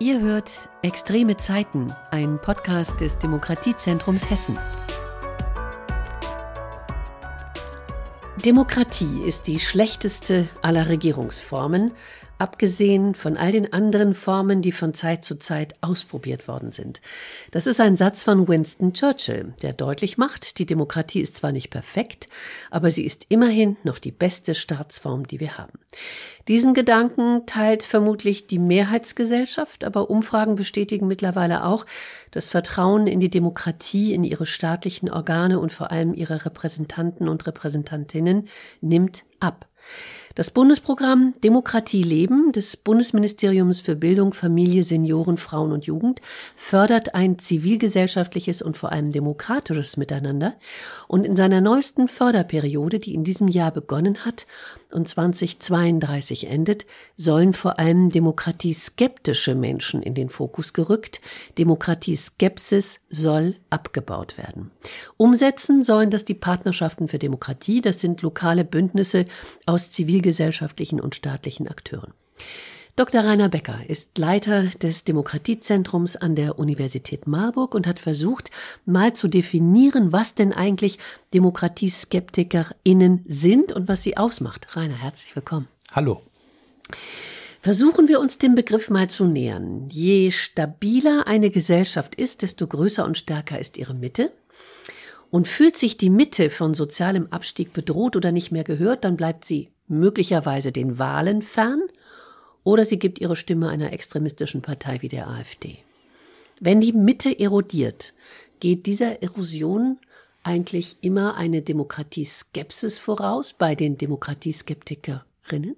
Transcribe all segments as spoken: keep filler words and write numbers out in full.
Ihr hört Extreme Zeiten, ein Podcast des Demokratiezentrums Hessen. Demokratie ist die schlechteste aller Regierungsformen, abgesehen von all den anderen Formen, die von Zeit zu Zeit ausprobiert worden sind. Das ist ein Satz von Winston Churchill, der deutlich macht, die Demokratie ist zwar nicht perfekt, aber sie ist immerhin noch die beste Staatsform, die wir haben. Diesen Gedanken teilt vermutlich die Mehrheitsgesellschaft, aber Umfragen bestätigen mittlerweile auch, das Vertrauen in die Demokratie, in ihre staatlichen Organe und vor allem ihre Repräsentanten und Repräsentantinnen nimmt ab. Das Bundesprogramm Demokratie leben des Bundesministeriums für Bildung, Familie, Senioren, Frauen und Jugend fördert ein zivilgesellschaftliches und vor allem demokratisches Miteinander. Und in seiner neuesten Förderperiode, die in diesem Jahr begonnen hat und zweitausendzweiunddreißig endet, sollen vor allem demokratieskeptische Menschen in den Fokus gerückt. Demokratieskepsis soll abgebaut werden. Umsetzen sollen das die Partnerschaften für Demokratie. Das sind lokale Bündnisse aus zivilgesellschaftlichen und staatlichen Akteuren. Doktor Rainer Becker ist Leiter des Demokratiezentrums an der Universität Marburg und hat versucht, mal zu definieren, was denn eigentlich DemokratieskeptikerInnen sind und was sie ausmacht. Rainer, herzlich willkommen. Hallo. Versuchen wir uns dem Begriff mal zu nähern. Je stabiler eine Gesellschaft ist, desto größer und stärker ist ihre Mitte. Und fühlt sich die Mitte von sozialem Abstieg bedroht oder nicht mehr gehört, dann bleibt sie möglicherweise den Wahlen fern oder sie gibt ihre Stimme einer extremistischen Partei wie der AfD. Wenn die Mitte erodiert, geht dieser Erosion eigentlich immer eine Demokratieskepsis voraus bei den Demokratieskeptikerinnen?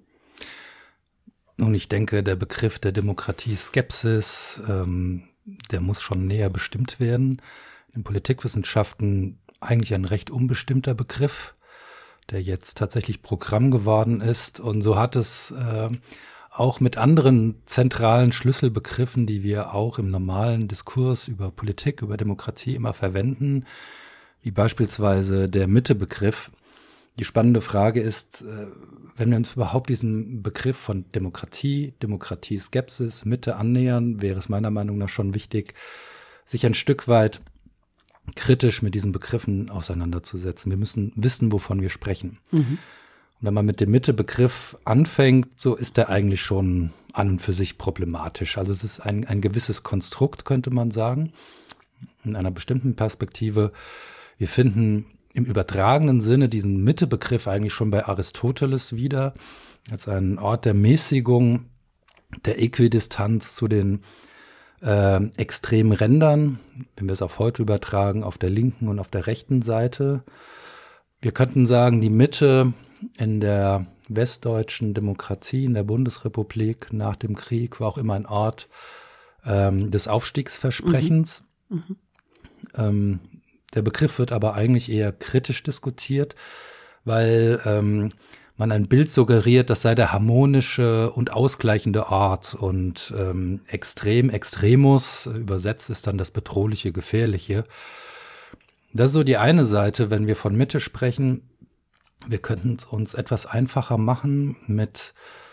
Nun, ich denke, der Begriff der Demokratieskepsis, ähm, der muss schon näher bestimmt werden. In Politikwissenschaften eigentlich ein recht unbestimmter Begriff, der jetzt tatsächlich Programm geworden ist. Und so hat es äh, auch mit anderen zentralen Schlüsselbegriffen, die wir auch im normalen Diskurs über Politik, über Demokratie immer verwenden, wie beispielsweise der Mitte-Begriff. Die spannende Frage ist, äh, wenn wir uns überhaupt diesen Begriff von Demokratie, Demokratieskepsis, Mitte annähern, wäre es meiner Meinung nach schon wichtig, sich ein Stück weit kritisch mit diesen Begriffen auseinanderzusetzen. Wir müssen wissen, wovon wir sprechen. Mhm. Und wenn man mit dem Mitte-Begriff anfängt, so ist der eigentlich schon an und für sich problematisch. Also es ist ein, ein gewisses Konstrukt, könnte man sagen, in einer bestimmten Perspektive. Wir finden im übertragenen Sinne diesen Mitte-Begriff eigentlich schon bei Aristoteles wieder, als einen Ort der Mäßigung, der Äquidistanz zu den Äh, extremen Rändern, wenn wir es auf heute übertragen, auf der linken und auf der rechten Seite. Wir könnten sagen, die Mitte in der westdeutschen Demokratie, in der Bundesrepublik nach dem Krieg war auch immer ein Ort ähm, des Aufstiegsversprechens. Mhm. Mhm. Ähm, der Begriff wird aber eigentlich eher kritisch diskutiert, weil ähm, man ein Bild suggeriert, das sei der harmonische und ausgleichende Ort und ähm, extrem, extremus, übersetzt ist dann das bedrohliche, gefährliche. Das ist so die eine Seite, wenn wir von Mitte sprechen. Wir könnten es uns etwas einfacher machen mit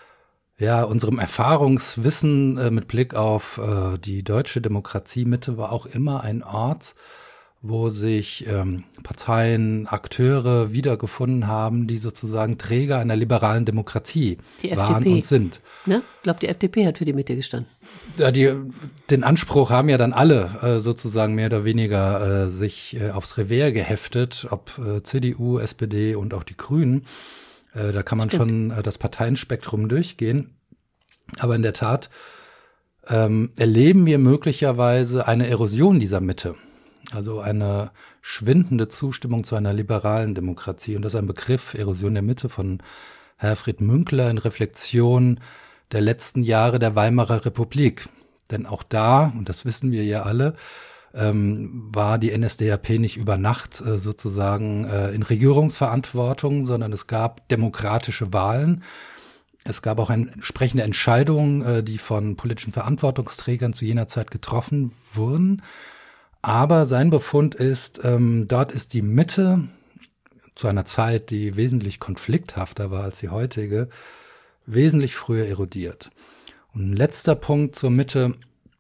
ja, unserem Erfahrungswissen äh, mit Blick auf äh, die deutsche Demokratie. Mitte war auch immer ein Ort, wo sich ähm, Parteien, Akteure wiedergefunden haben, die sozusagen Träger einer liberalen Demokratie die waren F D P. Und sind. Ne? Ich glaube, die F D P hat für die Mitte gestanden. Ja, die, den Anspruch haben ja dann alle äh, sozusagen mehr oder weniger äh, sich äh, aufs Revers geheftet, ob äh, C D U, S P D und auch die Grünen. Äh, da kann man Stimmt. schon äh, das Parteienspektrum durchgehen. Aber in der Tat ähm, erleben wir möglicherweise eine Erosion dieser Mitte. Also eine schwindende Zustimmung zu einer liberalen Demokratie. Und das ist ein Begriff, Erosion der Mitte, von Herfried Münkler in Reflexion der letzten Jahre der Weimarer Republik. Denn auch da, und das wissen wir ja alle, ähm, war die N S D A P nicht über Nacht äh, sozusagen äh, in Regierungsverantwortung, sondern es gab demokratische Wahlen. Es gab auch entsprechende Entscheidungen, äh, die von politischen Verantwortungsträgern zu jener Zeit getroffen wurden. Aber sein Befund ist, ähm, dort ist die Mitte zu einer Zeit, die wesentlich konflikthafter war als die heutige, wesentlich früher erodiert. Und ein letzter Punkt zur Mitte.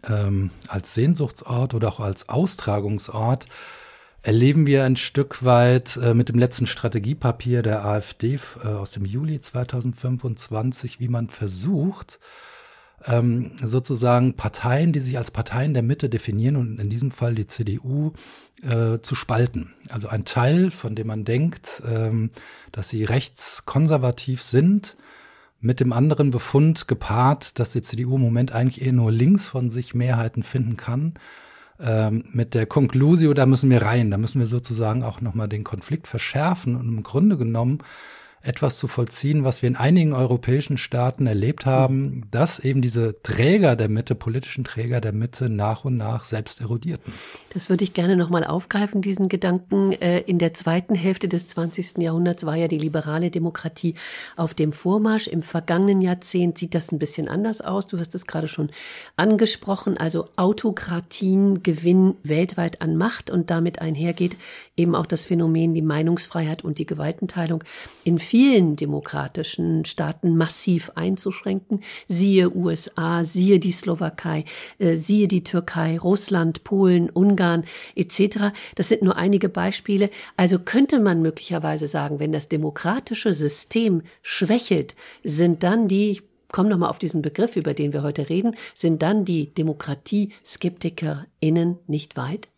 ähm, als Sehnsuchtsort oder auch als Austragungsort erleben wir ein Stück weit äh, mit dem letzten Strategiepapier der AfD äh, aus dem Juli zweitausendfünfundzwanzig, wie man versucht, ähm, sozusagen Parteien, die sich als Parteien der Mitte definieren und in diesem Fall die C D U, äh, zu spalten. Also ein Teil, von dem man denkt, ähm, dass sie rechtskonservativ sind, mit dem anderen Befund gepaart, dass die C D U im Moment eigentlich eher nur links von sich Mehrheiten finden kann. Ähm, mit der Conclusio, da müssen wir rein, da müssen wir sozusagen auch nochmal den Konflikt verschärfen und im Grunde genommen etwas zu vollziehen, was wir in einigen europäischen Staaten erlebt haben, dass eben diese Träger der Mitte, politischen Träger der Mitte nach und nach selbst erodierten. Das würde ich gerne nochmal aufgreifen, diesen Gedanken. In der zweiten Hälfte des zwanzigsten Jahrhunderts war ja die liberale Demokratie auf dem Vormarsch. Im vergangenen Jahrzehnt sieht das ein bisschen anders aus. Du hast es gerade schon angesprochen. Also Autokratien gewinnen weltweit an Macht und damit einhergeht eben auch das Phänomen, die Meinungsfreiheit und die Gewaltenteilung in vielen demokratischen Staaten massiv einzuschränken. Siehe U S A, siehe die Slowakei, äh, siehe die Türkei, Russland, Polen, Ungarn et cetera. Das sind nur einige Beispiele. Also könnte man möglicherweise sagen, wenn das demokratische System schwächelt, sind dann die, ich komme nochmal auf diesen Begriff, über den wir heute reden, sind dann die DemokratieskeptikerInnen nicht weit?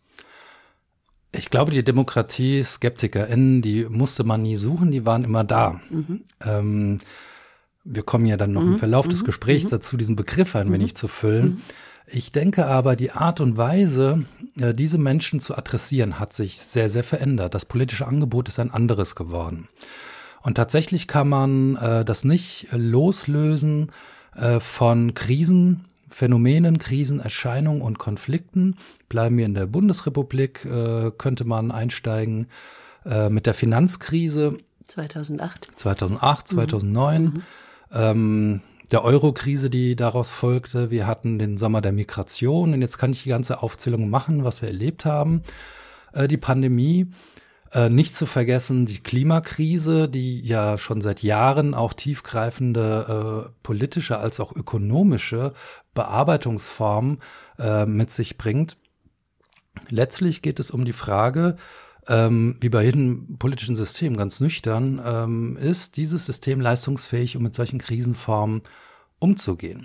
Ich glaube, die Demokratie-SkeptikerInnen, die musste man nie suchen, die waren immer da. Mhm. Ähm, wir kommen ja dann noch mhm. im Verlauf mhm. des Gesprächs mhm. dazu, diesen Begriff ein mhm. wenig zu füllen. Mhm. Ich denke aber, die Art und Weise, äh, diese Menschen zu adressieren, hat sich sehr, sehr verändert. Das politische Angebot ist ein anderes geworden. Und tatsächlich kann man äh, das nicht loslösen äh, von Krisen, Phänomenen, Krisen, Erscheinungen und Konflikten. Bleiben wir in der Bundesrepublik, äh, könnte man einsteigen äh, mit der Finanzkrise. zweitausendacht. zweitausendacht, zweitausendneun. Mhm. Ähm, der Euro-Krise, die daraus folgte. Wir hatten den Sommer der Migration. Und jetzt kann ich die ganze Aufzählung machen, was wir erlebt haben. Äh, die Pandemie. Äh, nicht zu vergessen die Klimakrise, die ja schon seit Jahren auch tiefgreifende äh, politische als auch ökonomische Bearbeitungsformen äh, mit sich bringt. Letztlich geht es um die Frage, ähm, wie bei jedem politischen System ganz nüchtern, ähm, ist dieses System leistungsfähig, um mit solchen Krisenformen umzugehen.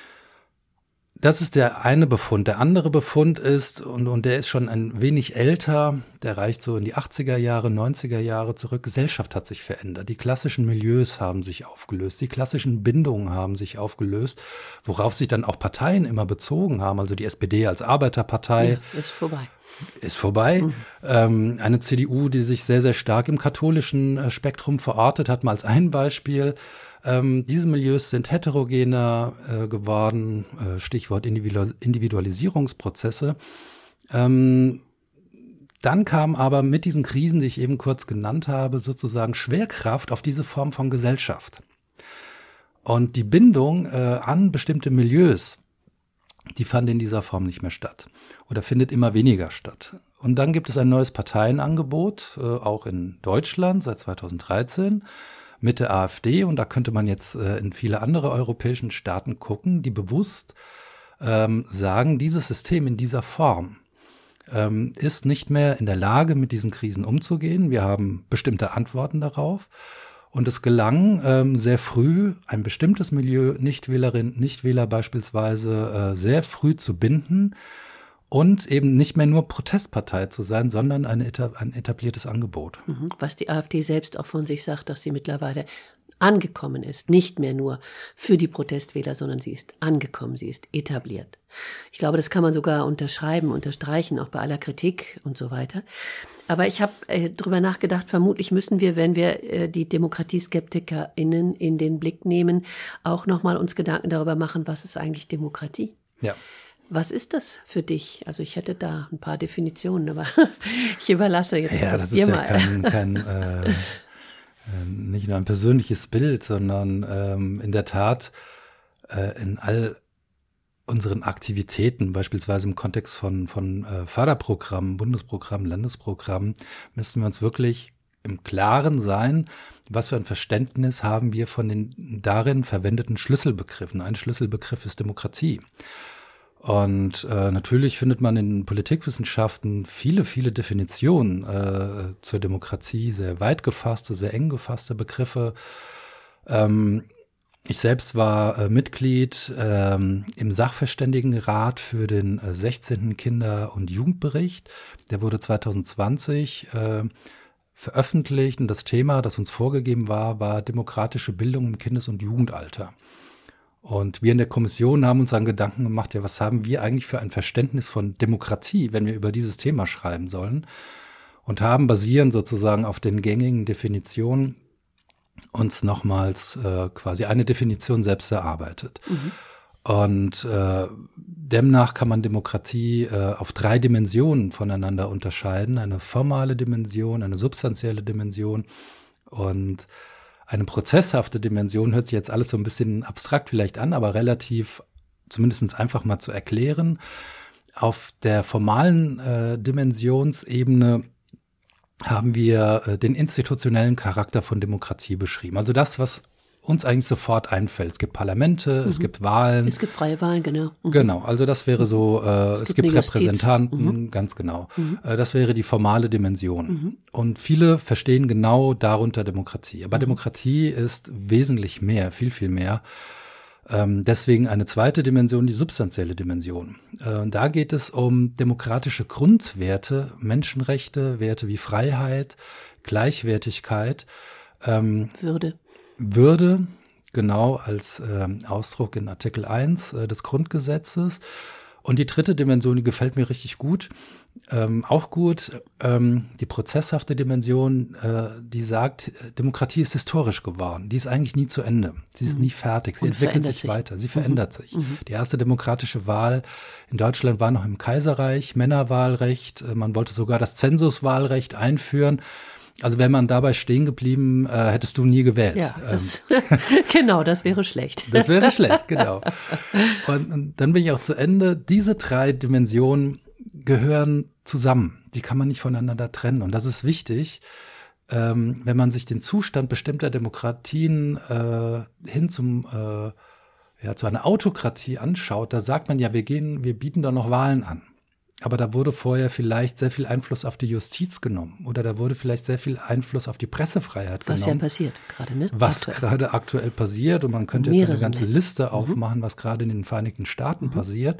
Das ist der eine Befund. Der andere Befund ist, und, und der ist schon ein wenig älter, der reicht so in die achtziger Jahre, neunziger Jahre zurück. Gesellschaft hat sich verändert. Die klassischen Milieus haben sich aufgelöst. Die klassischen Bindungen haben sich aufgelöst, worauf sich dann auch Parteien immer bezogen haben. Also die S P D als Arbeiterpartei. Ja, ist vorbei. Ist vorbei. Mhm. Ähm, eine C D U, die sich sehr, sehr stark im katholischen äh, Spektrum verortet hat, mal als ein Beispiel. Ähm, diese Milieus sind heterogener äh, geworden, äh, Stichwort Individu- Individualisierungsprozesse. Ähm, dann kam aber mit diesen Krisen, die ich eben kurz genannt habe, sozusagen Schwerkraft auf diese Form von Gesellschaft. Und die Bindung äh, an bestimmte Milieus, die fand in dieser Form nicht mehr statt oder findet immer weniger statt. Und dann gibt es ein neues Parteienangebot, äh, auch in Deutschland seit zweitausenddreizehn, mit der AfD. Und da könnte man jetzt äh, in viele andere europäischen Staaten gucken, die bewusst ähm, sagen, dieses System in dieser Form ähm, ist nicht mehr in der Lage, mit diesen Krisen umzugehen. Wir haben bestimmte Antworten darauf. Und es gelang ähm, sehr früh, ein bestimmtes Milieu, Nichtwählerin, Nichtwähler beispielsweise, äh, sehr früh zu binden und eben nicht mehr nur Protestpartei zu sein, sondern eine, ein etabliertes Angebot. Was die AfD selbst auch von sich sagt, dass sie mittlerweile angekommen ist, nicht mehr nur für die Protestwähler, sondern sie ist angekommen, sie ist etabliert. Ich glaube, das kann man sogar unterschreiben, unterstreichen, auch bei aller Kritik und so weiter. Aber ich habe äh, drüber nachgedacht, vermutlich müssen wir, wenn wir äh, die DemokratieskeptikerInnen in den Blick nehmen, auch nochmal uns Gedanken darüber machen, was ist eigentlich Demokratie? Ja. Was ist das für dich? Also ich hätte da ein paar Definitionen, aber ich überlasse jetzt ja, das, das dir ist mal. Ja kein, kein äh, nicht nur ein persönliches Bild, sondern ähm, in der Tat äh, in all unseren Aktivitäten, beispielsweise im Kontext von, von äh, Förderprogrammen, Bundesprogrammen, Landesprogrammen, müssen wir uns wirklich im Klaren sein, was für ein Verständnis haben wir von den darin verwendeten Schlüsselbegriffen. Ein Schlüsselbegriff ist Demokratie. Und äh, natürlich findet man in Politikwissenschaften viele, viele Definitionen äh, zur Demokratie, sehr weit gefasste, sehr eng gefasste Begriffe. Ähm, ich selbst war äh, Mitglied ähm, im Sachverständigenrat für den äh, sechzehnten Kinder- und Jugendbericht. Der wurde zwanzig zwanzig äh, veröffentlicht und das Thema, das uns vorgegeben war, war demokratische Bildung im Kindes- und Jugendalter. Und wir in der Kommission haben uns dann Gedanken gemacht, ja, was haben wir eigentlich für ein Verständnis von Demokratie, wenn wir über dieses Thema schreiben sollen? Und haben basierend sozusagen auf den gängigen Definitionen uns nochmals äh, quasi eine Definition selbst erarbeitet. Mhm. Und äh, demnach kann man Demokratie äh, auf drei Dimensionen voneinander unterscheiden. Eine formale Dimension, eine substanzielle Dimension und eine prozesshafte Dimension. Hört sich jetzt alles so ein bisschen abstrakt vielleicht an, aber relativ zumindest einfach mal zu erklären. Auf der formalen äh, Dimensionsebene haben wir äh, den institutionellen Charakter von Demokratie beschrieben. Also das, was uns eigentlich sofort einfällt. Es gibt Parlamente, mhm. es gibt Wahlen. Es gibt freie Wahlen, genau. Mhm. Genau, also das wäre so, äh, es, es gibt, gibt Repräsentanten, mhm. ganz genau. Mhm. Äh, das wäre die formale Dimension. Mhm. Und viele verstehen genau darunter Demokratie. Aber mhm. Demokratie ist wesentlich mehr, viel, viel mehr. Ähm, deswegen eine zweite Dimension, die substanzielle Dimension. Äh, da geht es um demokratische Grundwerte, Menschenrechte, Werte wie Freiheit, Gleichwertigkeit. Ähm, Würde. Würde, genau als äh, Ausdruck in Artikel eins äh, des Grundgesetzes. Und die dritte Dimension, die gefällt mir richtig gut, ähm, auch gut, ähm, die prozesshafte Dimension, äh, die sagt, Demokratie ist historisch geworden. Die ist eigentlich nie zu Ende. Sie ist mhm. nie fertig. Sie Und entwickelt sich, sich weiter. Sie verändert mhm. sich. Mhm. Die erste demokratische Wahl in Deutschland war noch im Kaiserreich, Männerwahlrecht. Äh, man wollte sogar das Zensuswahlrecht einführen. Also wäre man dabei stehen geblieben, äh, hättest du nie gewählt. Ja, das, ähm, genau, das wäre schlecht. Das wäre schlecht, genau. Und, und dann bin ich auch zu Ende. Diese drei Dimensionen gehören zusammen. Die kann man nicht voneinander trennen. Und das ist wichtig, ähm, wenn man sich den Zustand bestimmter Demokratien äh, hin zum äh, ja, zu einer Autokratie anschaut. Da sagt man ja, wir gehen, wir bieten da noch Wahlen an. Aber da wurde vorher vielleicht sehr viel Einfluss auf die Justiz genommen oder da wurde vielleicht sehr viel Einfluss auf die Pressefreiheit was genommen. Was ja passiert gerade, ne? Was aktuell. gerade aktuell passiert und man könnte Mehrere jetzt eine ganze Länder. Liste mhm. aufmachen, was gerade in den Vereinigten Staaten mhm. passiert.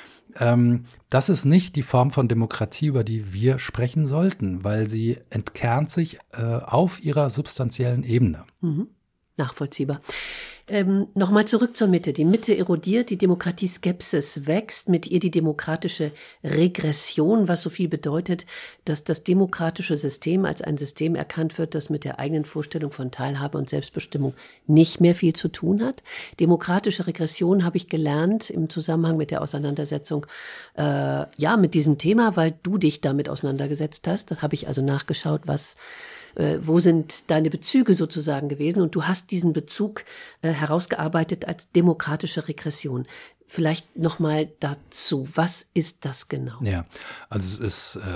Ähm, das ist nicht die Form von Demokratie, über die wir sprechen sollten, weil sie entkernt sich äh, auf ihrer substanziellen Ebene. Mhm. Nachvollziehbar. Ähm, Nochmal zurück zur Mitte. Die Mitte erodiert, die Demokratie-Skepsis wächst, mit ihr die demokratische Regression, was so viel bedeutet, dass das demokratische System als ein System erkannt wird, das mit der eigenen Vorstellung von Teilhabe und Selbstbestimmung nicht mehr viel zu tun hat. Demokratische Regression habe ich gelernt im Zusammenhang mit der Auseinandersetzung, äh, ja, mit diesem Thema, weil du dich damit auseinandergesetzt hast. Da habe ich also nachgeschaut, was Äh, wo sind deine Bezüge sozusagen gewesen? Und du hast diesen Bezug äh, herausgearbeitet als demokratische Regression. Vielleicht nochmal dazu. Was ist das genau? Ja, also es ist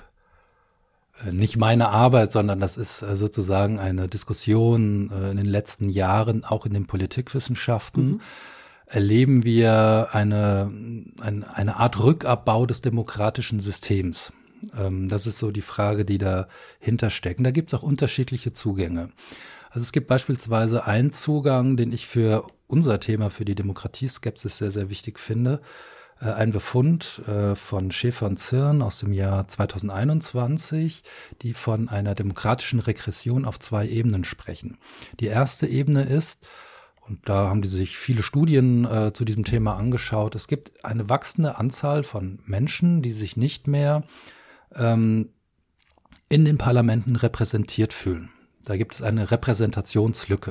äh, nicht meine Arbeit, sondern das ist äh, sozusagen eine Diskussion äh, in den letzten Jahren, auch in den Politikwissenschaften. Mhm. Erleben wir eine, eine, eine Art Rückabbau des demokratischen Systems. Das ist so die Frage, die dahinter steckt. Und da gibt es auch unterschiedliche Zugänge. Also es gibt beispielsweise einen Zugang, den ich für unser Thema, für die Demokratieskepsis sehr, sehr wichtig finde. Ein Befund von Schäfer und Zirn aus dem Jahr zweitausendeinundzwanzig, die von einer demokratischen Regression auf zwei Ebenen sprechen. Die erste Ebene ist, und da haben die sich viele Studien äh, zu diesem Thema angeschaut, es gibt eine wachsende Anzahl von Menschen, die sich nicht mehr in den Parlamenten repräsentiert fühlen. Da gibt es eine Repräsentationslücke.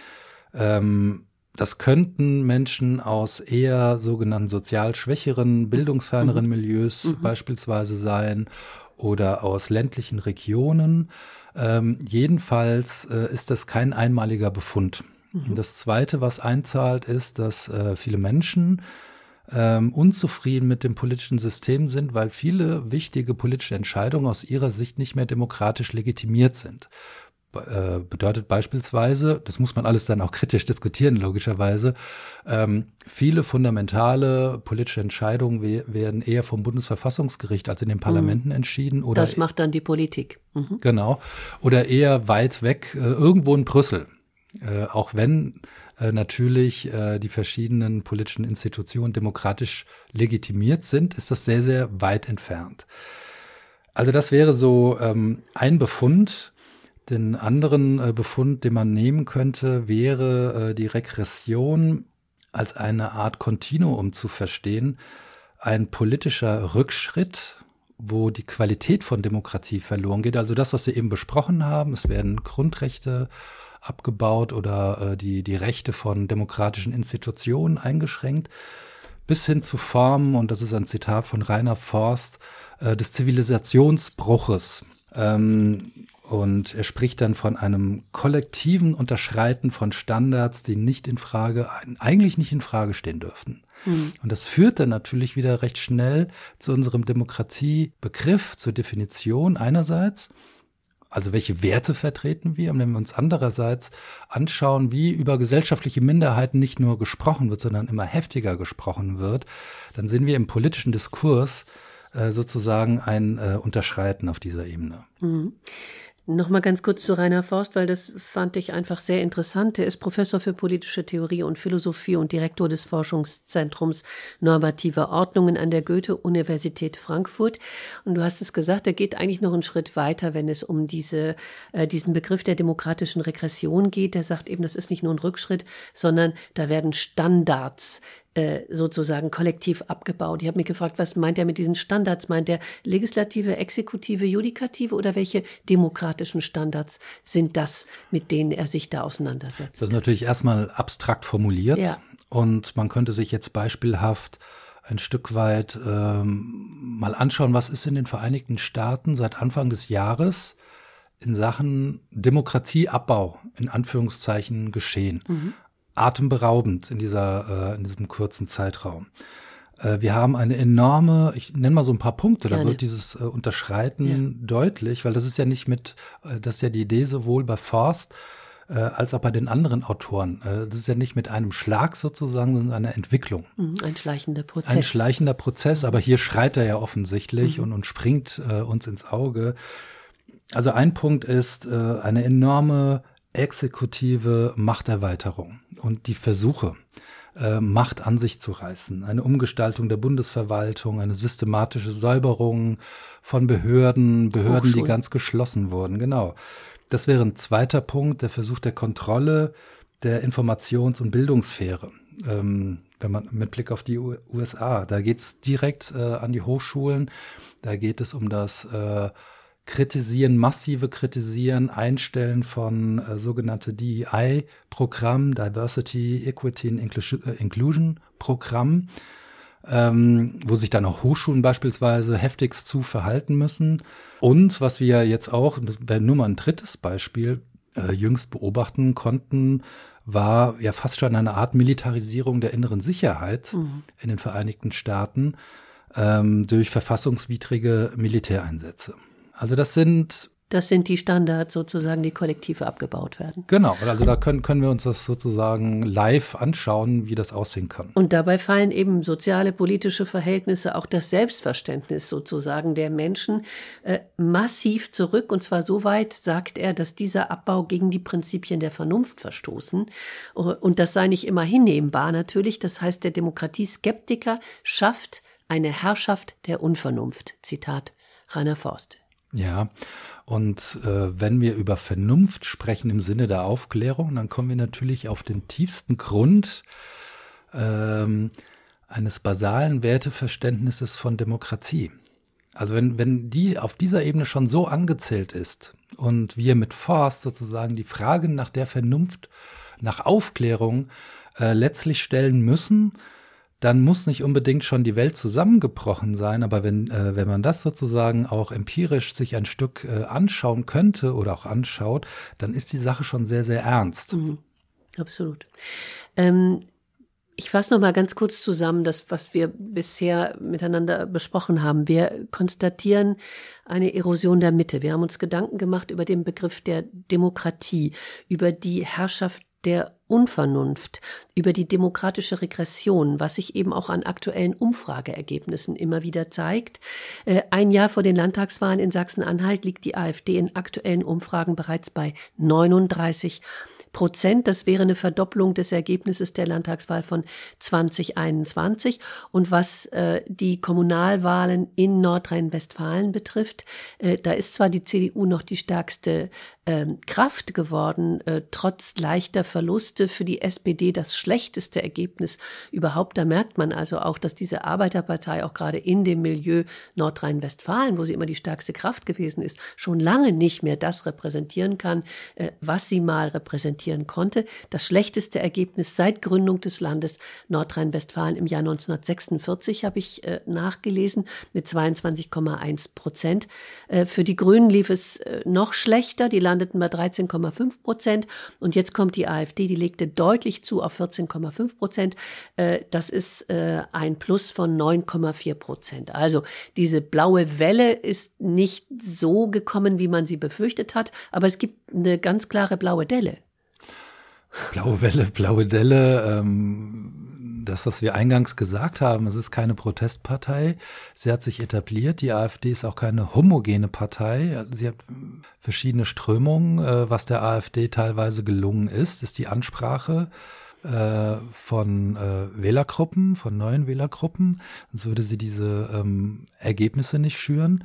Ähm, das könnten Menschen aus eher sogenannten sozial schwächeren, bildungsferneren mhm. Milieus mhm. beispielsweise sein oder aus ländlichen Regionen. Ähm, jedenfalls äh, ist das kein einmaliger Befund. Mhm. Das Zweite, was einzahlt, ist, dass äh, viele Menschen Ähm, unzufrieden mit dem politischen System sind, weil viele wichtige politische Entscheidungen aus ihrer Sicht nicht mehr demokratisch legitimiert sind. äh, bedeutet beispielsweise, das muss man alles dann auch kritisch diskutieren, logischerweise, ähm, viele fundamentale politische Entscheidungen we- werden eher vom Bundesverfassungsgericht als in den Parlamenten mhm. entschieden. Oder das macht dann die Politik. Mhm. Genau. Oder eher weit weg, äh, irgendwo in Brüssel. Äh, auch wenn äh, natürlich äh, die verschiedenen politischen Institutionen demokratisch legitimiert sind, ist das sehr, sehr weit entfernt. Also das wäre so ähm, ein Befund. Den anderen äh, Befund, den man nehmen könnte, wäre äh, die Regression als eine Art Kontinuum zu verstehen. Ein politischer Rückschritt, wo die Qualität von Demokratie verloren geht. Also das, was wir eben besprochen haben, es werden Grundrechte abgebaut oder äh, die, die Rechte von demokratischen Institutionen eingeschränkt, bis hin zu Formen, und das ist ein Zitat von Rainer Forst, äh, des Zivilisationsbruches. Ähm, und er spricht dann von einem kollektiven Unterschreiten von Standards, die nicht in Frage, eigentlich nicht in Frage stehen dürften. Mhm. Und das führt dann natürlich wieder recht schnell zu unserem Demokratiebegriff, zur Definition einerseits. Also welche Werte vertreten wir? Und wenn wir uns andererseits anschauen, wie über gesellschaftliche Minderheiten nicht nur gesprochen wird, sondern immer heftiger gesprochen wird, dann sehen wir im politischen Diskurs äh, sozusagen ein äh, Unterschreiten auf dieser Ebene. Mhm. Nochmal ganz kurz zu Rainer Forst, weil das fand ich einfach sehr interessant. Er ist Professor für politische Theorie und Philosophie und Direktor des Forschungszentrums Normative Ordnungen an der Goethe-Universität Frankfurt. Und du hast es gesagt, er geht eigentlich noch einen Schritt weiter, wenn es um diese, äh, diesen Begriff der demokratischen Regression geht. Er sagt eben, das ist nicht nur ein Rückschritt, sondern da werden Standards sozusagen kollektiv abgebaut. Ich habe mich gefragt, was meint er mit diesen Standards? Meint er Legislative, Exekutive, Judikative oder welche demokratischen Standards sind das, mit denen er sich da auseinandersetzt? Das ist natürlich erstmal abstrakt formuliert ja. Und man könnte sich jetzt beispielhaft ein Stück weit ähm, mal anschauen, was ist in den Vereinigten Staaten seit Anfang des Jahres in Sachen Demokratieabbau in Anführungszeichen geschehen. Mhm. Atemberaubend in dieser, äh, in diesem kurzen Zeitraum. Äh, wir haben eine enorme, ich nenne mal so ein paar Punkte, da Gerne. wird dieses äh, Unterschreiten ja. deutlich, weil das ist ja nicht mit, äh, das ist ja die Idee sowohl bei Forst äh, als auch bei den anderen Autoren. Äh, das ist ja nicht mit einem Schlag sozusagen, sondern eine Entwicklung. Ein schleichender Prozess. Ein schleichender Prozess, aber hier schreit er ja offensichtlich mhm. und, und springt äh, uns ins Auge. Also ein Punkt ist äh, eine enorme exekutive Machterweiterung und die Versuche, äh, Macht an sich zu reißen. Eine Umgestaltung der Bundesverwaltung, eine systematische Säuberung von Behörden, Behörden, die ganz geschlossen wurden. Genau. Das wäre ein zweiter Punkt, der Versuch der Kontrolle der Informations- und Bildungssphäre. Ähm, wenn man mit Blick auf die U S A, da geht es direkt äh, an die Hochschulen, da geht es um das äh, Kritisieren, massive Kritisieren, Einstellen von äh, sogenannte D E I-Programm, Diversity, Equity and Inclusion-Programm, ähm, wo sich dann auch Hochschulen beispielsweise heftigst zu verhalten müssen. Und was wir jetzt auch, das wäre nur mal ein drittes Beispiel, äh, jüngst beobachten konnten, war ja fast schon eine Art Militarisierung der inneren Sicherheit mhm. in den Vereinigten Staaten ähm, durch verfassungswidrige Militäreinsätze. Also das sind Das sind die Standards sozusagen, die kollektiv abgebaut werden. Genau, also da können, können wir uns das sozusagen live anschauen, wie das aussehen kann. Und dabei fallen eben soziale, politische Verhältnisse, auch das Selbstverständnis sozusagen der Menschen äh, massiv zurück. Und zwar so weit, sagt er, dass dieser Abbau gegen die Prinzipien der Vernunft verstoßen. Und das sei nicht immer hinnehmbar natürlich. Das heißt, der Demokratieskeptiker schafft eine Herrschaft der Unvernunft. Zitat Rainer Forst. Ja, und äh, wenn wir über Vernunft sprechen im Sinne der Aufklärung, dann kommen wir natürlich auf den tiefsten Grund ähm, eines basalen Werteverständnisses von Demokratie. Also wenn, wenn die auf dieser Ebene schon so angezählt ist und wir mit Forst sozusagen die Frage nach der Vernunft, nach Aufklärung äh, letztlich stellen müssen, dann muss nicht unbedingt schon die Welt zusammengebrochen sein, aber wenn, äh, wenn man das sozusagen auch empirisch sich ein Stück äh, anschauen könnte oder auch anschaut, dann ist die Sache schon sehr, sehr ernst. Mhm. Absolut. Ähm, Ich fasse noch mal ganz kurz zusammen, das, was wir bisher miteinander besprochen haben. Wir konstatieren eine Erosion der Mitte. Wir haben uns Gedanken gemacht über den Begriff der Demokratie, über die Herrschaft der Unvernunft, über die demokratische Regression, was sich eben auch an aktuellen Umfrageergebnissen immer wieder zeigt. Ein Jahr vor den Landtagswahlen in Sachsen-Anhalt liegt die AfD in aktuellen Umfragen bereits bei neununddreißig Prozent. Das wäre eine Verdopplung des Ergebnisses der Landtagswahl von zwanzig einundzwanzig. Und was äh, die Kommunalwahlen in Nordrhein-Westfalen betrifft, äh, da ist zwar die C D U noch die stärkste äh, Kraft geworden, äh, trotz leichter Verluste für die S P D das schlechteste Ergebnis überhaupt. Da merkt man also auch, dass diese Arbeiterpartei auch gerade in dem Milieu Nordrhein-Westfalen, wo sie immer die stärkste Kraft gewesen ist, schon lange nicht mehr das repräsentieren kann, äh, was sie mal repräsentiert konnte. Das schlechteste Ergebnis seit Gründung des Landes Nordrhein-Westfalen im Jahr neunzehnhundertsechsundvierzig habe ich äh, nachgelesen mit zweiundzwanzig Komma eins Prozent. Äh, für die Grünen lief es äh, noch schlechter. Die landeten bei dreizehn Komma fünf Prozent. Und jetzt kommt die AfD, die legte deutlich zu auf vierzehn Komma fünf Prozent. Äh, das ist äh, ein Plus von neun Komma vier Prozent. Also diese blaue Welle ist nicht so gekommen, wie man sie befürchtet hat. Aber es gibt eine ganz klare blaue Delle. Blaue Welle, blaue Delle, ähm, das, was wir eingangs gesagt haben, es ist keine Protestpartei. Sie hat sich etabliert. Die AfD ist auch keine homogene Partei. Sie hat verschiedene Strömungen. Äh, was der AfD teilweise gelungen ist, ist die Ansprache äh, von äh, Wählergruppen, von neuen Wählergruppen. Sonst würde sie diese ähm, Ergebnisse nicht schüren.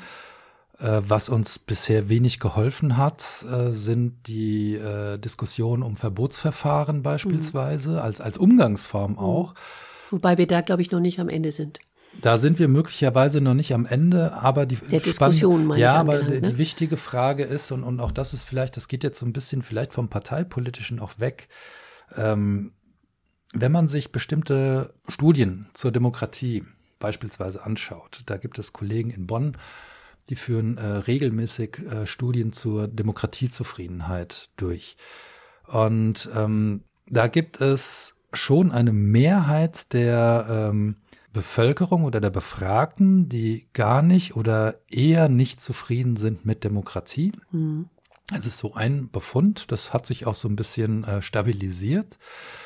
Was uns bisher wenig geholfen hat, sind die äh, Diskussionen um Verbotsverfahren beispielsweise, mhm. als, als Umgangsform auch. Wobei wir da, glaube ich, noch nicht am Ende sind. Da sind wir möglicherweise noch nicht am Ende, aber die der Diskussion meine ja, ich aber angelangt, die, ne? die wichtige Frage ist, und, und auch das ist vielleicht, das geht jetzt so ein bisschen vielleicht vom Parteipolitischen auch weg, ähm, wenn man sich bestimmte Studien zur Demokratie beispielsweise anschaut, da gibt es Kollegen in Bonn, die führen äh, regelmäßig äh, Studien zur Demokratiezufriedenheit durch. Und ähm, da gibt es schon eine Mehrheit der ähm, Bevölkerung oder der Befragten, die gar nicht oder eher nicht zufrieden sind mit Demokratie. Mhm. Es ist so ein Befund, das hat sich auch so ein bisschen äh, stabilisiert.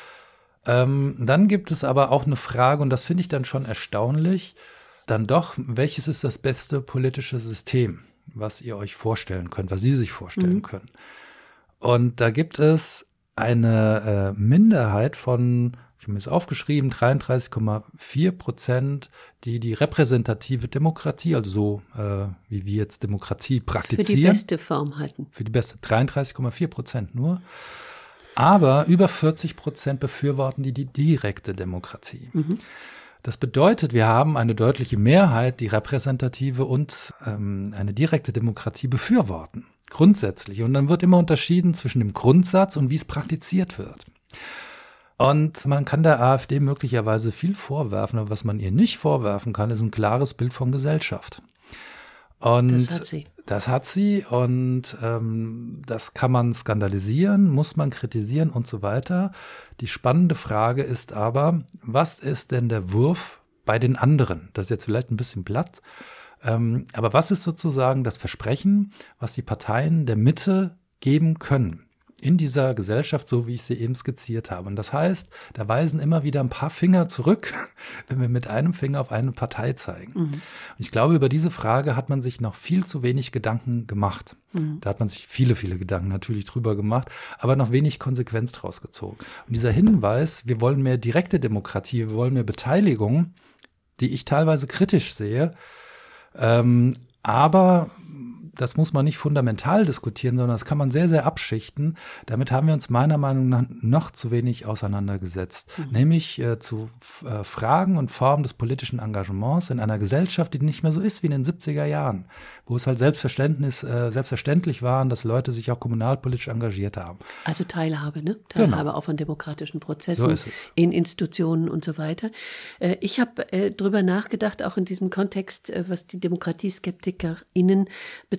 Ähm, dann gibt es aber auch eine Frage, und das finde ich dann schon erstaunlich, dann doch, welches ist das beste politische System, was ihr euch vorstellen könnt, was Sie sich vorstellen mhm. können. Und da gibt es eine äh, Minderheit von, ich habe mir das aufgeschrieben, dreiunddreißig Komma vier Prozent, die die repräsentative Demokratie, also so äh, wie wir jetzt Demokratie praktizieren. Für die beste Form halten. Für die beste, dreiunddreißig Komma vier Prozent nur. Aber über vierzig Prozent befürworten die die direkte Demokratie. Mhm. Das bedeutet, wir haben eine deutliche Mehrheit, die repräsentative und ähm, eine direkte Demokratie befürworten, grundsätzlich. Und dann wird immer unterschieden zwischen dem Grundsatz und wie es praktiziert wird. Und man kann der AfD möglicherweise viel vorwerfen, aber was man ihr nicht vorwerfen kann, ist ein klares Bild von Gesellschaft. Und das hat sie. Das hat sie und ähm, das kann man skandalisieren, muss man kritisieren und so weiter. Die spannende Frage ist aber, was ist denn der Wurf bei den anderen? Das ist jetzt vielleicht ein bisschen platt, ähm, aber was ist sozusagen das Versprechen, was die Parteien der Mitte geben können in dieser Gesellschaft, so wie ich sie eben skizziert habe? Und das heißt, da weisen immer wieder ein paar Finger zurück, wenn wir mit einem Finger auf eine Partei zeigen. Mhm. Und ich glaube, über diese Frage hat man sich noch viel zu wenig Gedanken gemacht. Mhm. Da hat man sich viele, viele Gedanken natürlich drüber gemacht, aber noch wenig Konsequenz draus gezogen. Und dieser Hinweis, wir wollen mehr direkte Demokratie, wir wollen mehr Beteiligung, die ich teilweise kritisch sehe, ähm, aber das muss man nicht fundamental diskutieren, sondern das kann man sehr, sehr abschichten. Damit haben wir uns meiner Meinung nach noch zu wenig auseinandergesetzt. Mhm. Nämlich äh, zu äh, Fragen und Formen des politischen Engagements in einer Gesellschaft, die nicht mehr so ist wie in den siebziger Jahren, wo es halt Selbstverständnis, äh, selbstverständlich war, dass Leute sich auch kommunalpolitisch engagiert haben. Also Teilhabe, ne? Teilhabe genau. auch von demokratischen Prozessen so in Institutionen und so weiter. Äh, ich habe äh, drüber nachgedacht, auch in diesem Kontext, äh, was die DemokratieskeptikerInnen betrifft,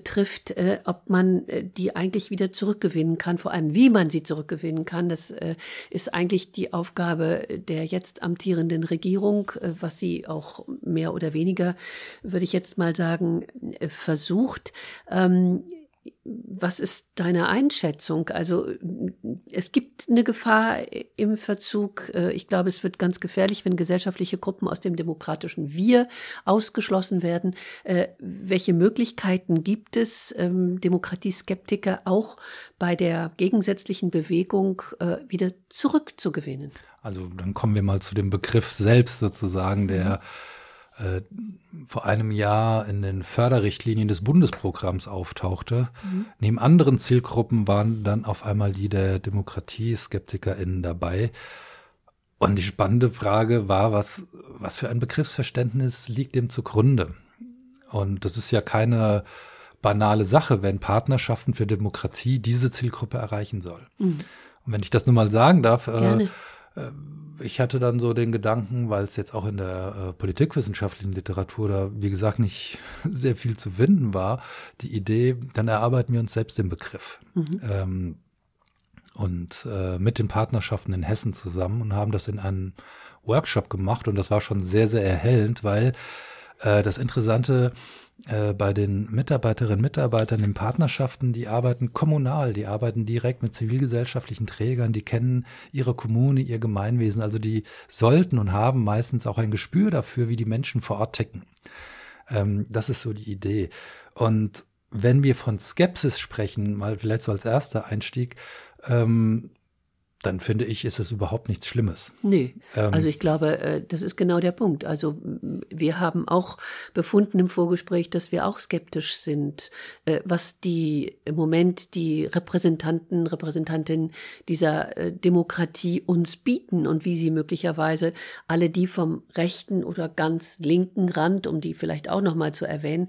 betrifft, äh, ob man äh, die eigentlich wieder zurückgewinnen kann, vor allem wie man sie zurückgewinnen kann. Das äh, ist eigentlich die Aufgabe der jetzt amtierenden Regierung, äh, was sie auch mehr oder weniger, würde ich jetzt mal sagen, äh, versucht. Ähm, Was ist deine Einschätzung? Also es gibt eine Gefahr im Verzug. Ich glaube, es wird ganz gefährlich, wenn gesellschaftliche Gruppen aus dem demokratischen Wir ausgeschlossen werden. Welche Möglichkeiten gibt es, Demokratieskeptiker auch bei der gegensätzlichen Bewegung wieder zurückzugewinnen? Also dann kommen wir mal zu dem Begriff selbst sozusagen, der äh, vor einem Jahr in den Förderrichtlinien des Bundesprogramms auftauchte. Mhm. Neben anderen Zielgruppen waren dann auf einmal die der DemokratieskeptikerInnen dabei. Und die spannende Frage war, was, was für ein Begriffsverständnis liegt dem zugrunde? Und das ist ja keine banale Sache, wenn Partnerschaften für Demokratie diese Zielgruppe erreichen soll. Mhm. Und wenn ich das nur mal sagen darf, äh, ich hatte dann so den Gedanken, weil es jetzt auch in der äh, politikwissenschaftlichen Literatur da, wie gesagt, nicht sehr viel zu finden war, die Idee, dann erarbeiten wir uns selbst den Begriff. Mhm. Ähm, und äh, mit den Partnerschaften in Hessen zusammen und haben das in einem Workshop gemacht. Und das war schon sehr, sehr erhellend, weil äh, das Interessante äh, bei den Mitarbeiterinnen und Mitarbeitern in Partnerschaften, die arbeiten kommunal, die arbeiten direkt mit zivilgesellschaftlichen Trägern, die kennen ihre Kommune, ihr Gemeinwesen. Also die sollten und haben meistens auch ein Gespür dafür, wie die Menschen vor Ort ticken. Ähm, das ist so die Idee. Und wenn wir von Skepsis sprechen, mal vielleicht so als erster Einstieg, ähm, dann finde ich, ist es überhaupt nichts Schlimmes. Nee, ähm, also ich glaube, das ist genau der Punkt. Also wir haben auch befunden im Vorgespräch, dass wir auch skeptisch sind, was die im Moment die Repräsentanten, Repräsentantinnen dieser Demokratie uns bieten und wie sie möglicherweise alle die vom rechten oder ganz linken Rand, um die vielleicht auch noch mal zu erwähnen,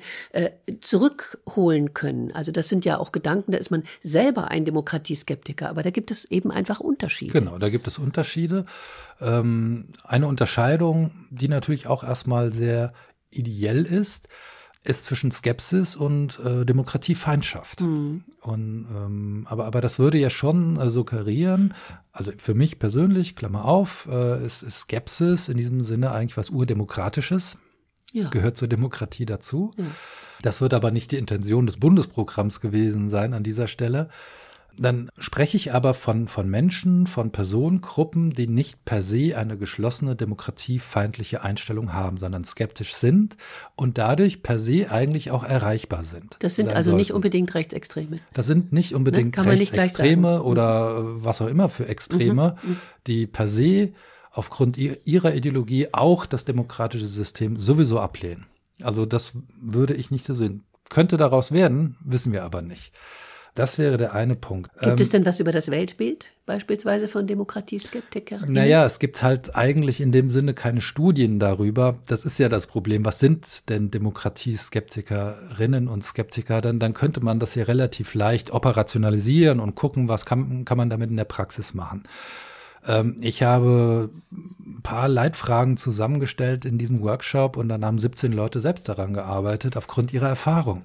zurückholen können. Also das sind ja auch Gedanken, da ist man selber ein Demokratieskeptiker, aber da gibt es eben einfach Unterschiede. Genau, da gibt es Unterschiede. Ähm, eine Unterscheidung, die natürlich auch erstmal sehr ideell ist, ist zwischen Skepsis und äh, Demokratiefeindschaft. Mhm. Und, ähm, aber, aber das würde ja schon äh, suggerieren, also für mich persönlich, Klammer auf, äh, ist, ist Skepsis in diesem Sinne eigentlich was Urdemokratisches. Ja. Gehört zur Demokratie dazu. Ja. Das wird aber nicht die Intention des Bundesprogramms gewesen sein an dieser Stelle. Dann spreche ich aber von, von Menschen, von Personengruppen, die nicht per se eine geschlossene demokratiefeindliche Einstellung haben, sondern skeptisch sind und dadurch per se eigentlich auch erreichbar sind. Das sind also sollten. Nicht unbedingt Rechtsextreme. Das sind nicht unbedingt ne? Rechtsextreme oder was auch immer für Extreme, mhm. die per se aufgrund ihrer Ideologie auch das demokratische System sowieso ablehnen. Also das würde ich nicht so sehen. Könnte daraus werden, wissen wir aber nicht. Das wäre der eine Punkt. Gibt ähm, es denn was über das Weltbild beispielsweise von Demokratieskeptikern? Naja, es gibt halt eigentlich in dem Sinne keine Studien darüber. Das ist ja das Problem. Was sind denn Demokratieskeptikerinnen und Skeptiker? Dann, dann könnte man das hier relativ leicht operationalisieren und gucken, was kann, kann man damit in der Praxis machen. Ähm, ich habe ein paar Leitfragen zusammengestellt in diesem Workshop und dann haben siebzehn Leute selbst daran gearbeitet aufgrund ihrer Erfahrung.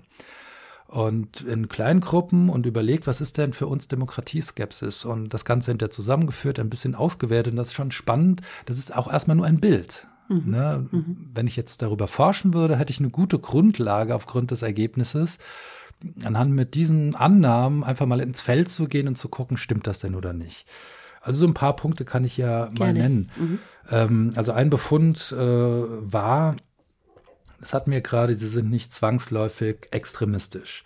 Und in kleinen Gruppen und überlegt, was ist denn für uns Demokratieskepsis? Und das Ganze hinterher zusammengeführt, ein bisschen ausgewertet. Und das ist schon spannend. Das ist auch erstmal nur ein Bild. Mhm. Ne? Mhm. Wenn ich jetzt darüber forschen würde, hätte ich eine gute Grundlage aufgrund des Ergebnisses, anhand mit diesen Annahmen einfach mal ins Feld zu gehen und zu gucken, stimmt das denn oder nicht? Also so ein paar Punkte kann ich ja Gerne. mal nennen. Mhm. Ähm, also ein Befund äh, war, das hatten wir gerade, sie sind nicht zwangsläufig extremistisch.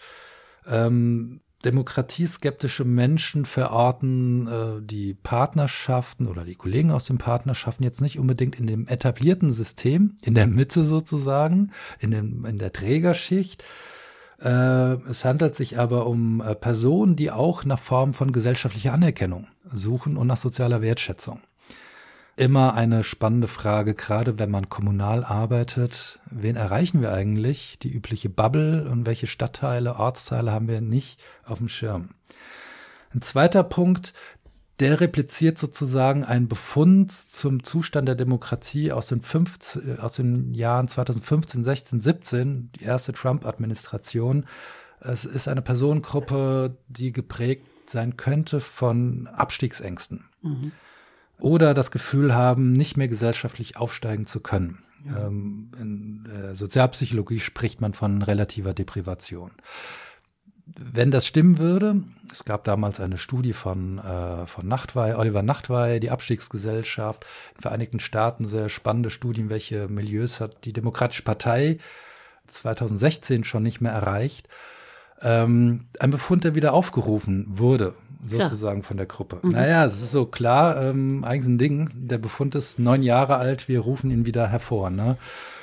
Ähm, demokratieskeptische Menschen verorten äh, die Partnerschaften oder die Kollegen aus den Partnerschaften jetzt nicht unbedingt in dem etablierten System, in der Mitte sozusagen, in, dem, in der Trägerschicht. Äh, es handelt sich aber um äh, Personen, die auch nach Formen von gesellschaftlicher Anerkennung suchen und nach sozialer Wertschätzung. Immer eine spannende Frage, gerade wenn man kommunal arbeitet. Wen erreichen wir eigentlich? Die übliche Bubble und welche Stadtteile, Ortsteile haben wir nicht auf dem Schirm? Ein zweiter Punkt, der repliziert sozusagen einen Befund zum Zustand der Demokratie aus den, fünfzehn, aus den Jahren zweitausendfünfzehn, sechzehn, siebzehn, die erste Trump-Administration. Es ist eine Personengruppe, die geprägt sein könnte von Abstiegsängsten mhm. oder das Gefühl haben, nicht mehr gesellschaftlich aufsteigen zu können. Ja. Ähm, in der Sozialpsychologie spricht man von relativer Deprivation. Wenn das stimmen würde, es gab damals eine Studie von, äh, von Nachtwey, Oliver Nachtwey, die Abstiegsgesellschaft, in den Vereinigten Staaten, sehr spannende Studien, welche Milieus hat die Demokratische Partei zweitausendsechzehn schon nicht mehr erreicht. Ähm, ein Befund, der wieder aufgerufen wurde, sozusagen klar. von der Gruppe. Mhm. Naja, es ist so klar, ähm, eigentlich ein Ding, der Befund ist neun Jahre alt, wir rufen ihn wieder hervor. Ne?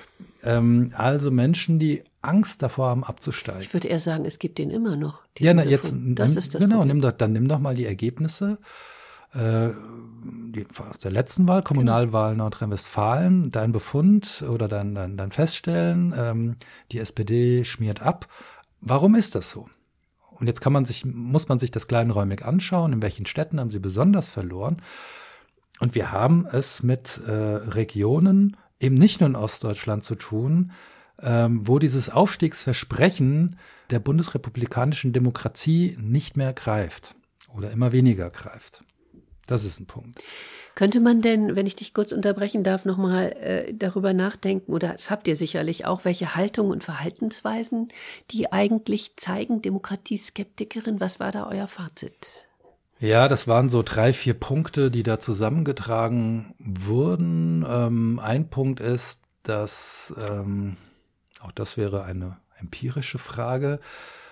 Ähm, also Menschen, die Angst davor haben, abzusteigen. Ich würde eher sagen, es gibt den immer noch. Ja, na, jetzt, das ist das genau, nimm doch, dann nimm doch mal die Ergebnisse äh, die, aus der letzten Wahl, Kommunalwahl genau. Nordrhein-Westfalen, dein Befund oder dein, dein, dein Feststellen, ähm, die S P D schmiert ab. Warum ist das so? Und jetzt kann man sich, muss man sich das kleinräumig anschauen, in welchen Städten haben sie besonders verloren. Und wir haben es mit äh, Regionen, eben nicht nur in Ostdeutschland zu tun, ähm, wo dieses Aufstiegsversprechen der bundesrepublikanischen Demokratie nicht mehr greift oder immer weniger greift. Das ist ein Punkt. Könnte man denn, wenn ich dich kurz unterbrechen darf, nochmal äh, darüber nachdenken, oder das habt ihr sicherlich auch, welche Haltungen und Verhaltensweisen, die eigentlich zeigen, Demokratieskeptikerin, was war da euer Fazit? Ja, das waren so drei, vier Punkte, die da zusammengetragen wurden. Ähm, ein Punkt ist, dass, ähm, auch das wäre eine empirische Frage,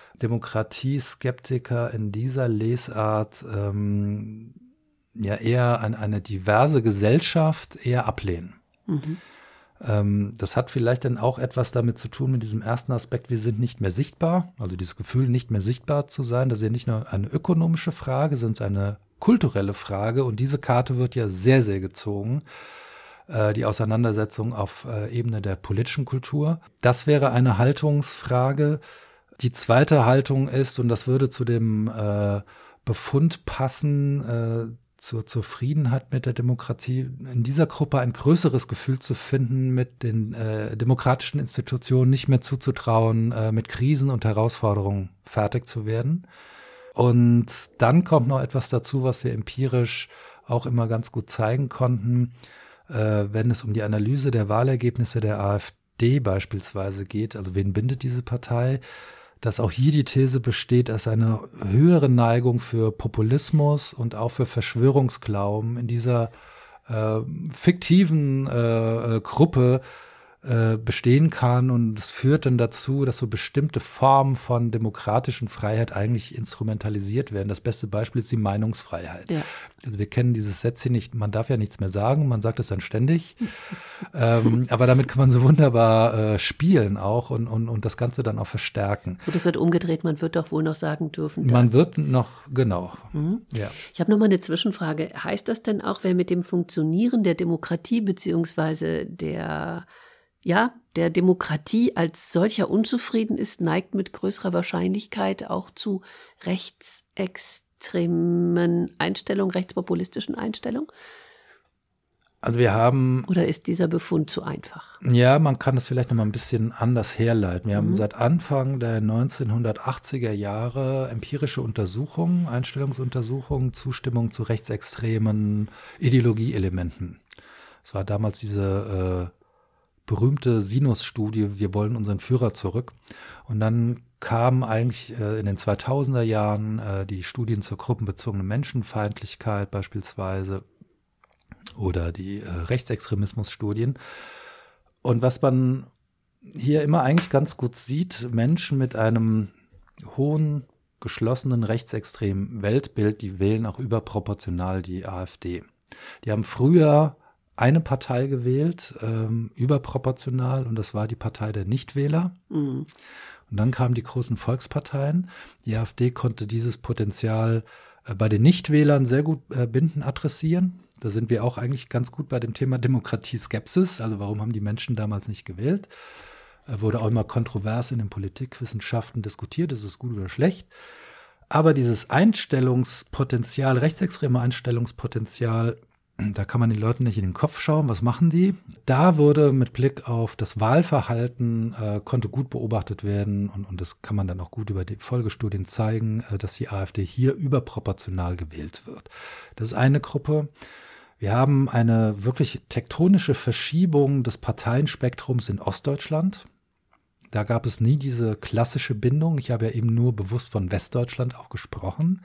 Demokratieskeptiker in dieser Lesart ähm, ja eher an eine diverse Gesellschaft eher ablehnen. Mhm. Ähm, das hat vielleicht dann auch etwas damit zu tun mit diesem ersten Aspekt, wir sind nicht mehr sichtbar, also dieses Gefühl, nicht mehr sichtbar zu sein, das ist ja nicht nur eine ökonomische Frage, sondern eine kulturelle Frage und diese Karte wird ja sehr, sehr gezogen, äh, die Auseinandersetzung auf äh, Ebene der politischen Kultur. Das wäre eine Haltungsfrage. Die zweite Haltung ist, und das würde zu dem äh, Befund passen, äh, zur Zufriedenheit mit der Demokratie, in dieser Gruppe ein größeres Gefühl zu finden, mit den äh, demokratischen Institutionen nicht mehr zuzutrauen, äh, mit Krisen und Herausforderungen fertig zu werden. Und dann kommt noch etwas dazu, was wir empirisch auch immer ganz gut zeigen konnten, äh, wenn es um die Analyse der Wahlergebnisse der AfD beispielsweise geht, also wen bindet diese Partei, dass auch hier die These besteht, dass eine höhere Neigung für Populismus und auch für Verschwörungsglauben in dieser äh, fiktiven äh, Gruppe äh, bestehen kann. Und es führt dann dazu, dass so bestimmte Formen von demokratischen Freiheit eigentlich instrumentalisiert werden. Das beste Beispiel ist die Meinungsfreiheit. Ja. Also wir kennen dieses Sätzchen nicht, man darf ja nichts mehr sagen, man sagt es dann ständig. ähm, aber damit kann man so wunderbar äh, spielen auch und, und, und das Ganze dann auch verstärken. Und es wird umgedreht, man wird doch wohl noch sagen dürfen. Dass man wird noch, genau. Mhm. Ja. Ich habe noch mal eine Zwischenfrage. Heißt das denn auch, wer mit dem Funktionieren der Demokratie beziehungsweise der Ja, der Demokratie als solcher unzufrieden ist, neigt mit größerer Wahrscheinlichkeit auch zu rechtsextremen Einstellungen, rechtspopulistischen Einstellungen? Also wir haben... Oder ist dieser Befund zu einfach? Ja, man kann es vielleicht noch mal ein bisschen anders herleiten. Wir mhm. haben seit Anfang der neunzehnhundertachtziger Jahre empirische Untersuchungen, Einstellungsuntersuchungen, Zustimmung zu rechtsextremen Ideologieelementen. Es war damals diese... Äh, berühmte Sinus-Studie, wir wollen unseren Führer zurück. Und dann kamen eigentlich äh, in den zweitausender Jahren äh, die Studien zur gruppenbezogenen Menschenfeindlichkeit beispielsweise oder die äh, Rechtsextremismus-Studien. Und was man hier immer eigentlich ganz gut sieht, Menschen mit einem hohen, geschlossenen rechtsextremen Weltbild, die wählen auch überproportional die AfD. Die haben früher eine Partei gewählt, ähm, überproportional, und das war die Partei der Nichtwähler. Mhm. Und dann kamen die großen Volksparteien. Die AfD konnte dieses Potenzial äh, bei den Nichtwählern sehr gut äh, binden, adressieren. Da sind wir auch eigentlich ganz gut bei dem Thema Demokratieskepsis. Also warum haben die Menschen damals nicht gewählt? Äh, wurde auch immer kontrovers in den Politikwissenschaften diskutiert, ist es gut oder schlecht. Aber dieses Einstellungspotenzial, rechtsextreme Einstellungspotenzial, Da kann man den Leuten nicht in den Kopf schauen, was machen die. Da wurde mit Blick auf das Wahlverhalten, äh, konnte gut beobachtet werden und, und das kann man dann auch gut über die Folgestudien zeigen, äh, dass die AfD hier überproportional gewählt wird. Das ist eine Gruppe. Wir haben eine wirklich tektonische Verschiebung des Parteienspektrums in Ostdeutschland. Da gab es nie diese klassische Bindung. Ich habe ja eben nur bewusst von Westdeutschland auch gesprochen.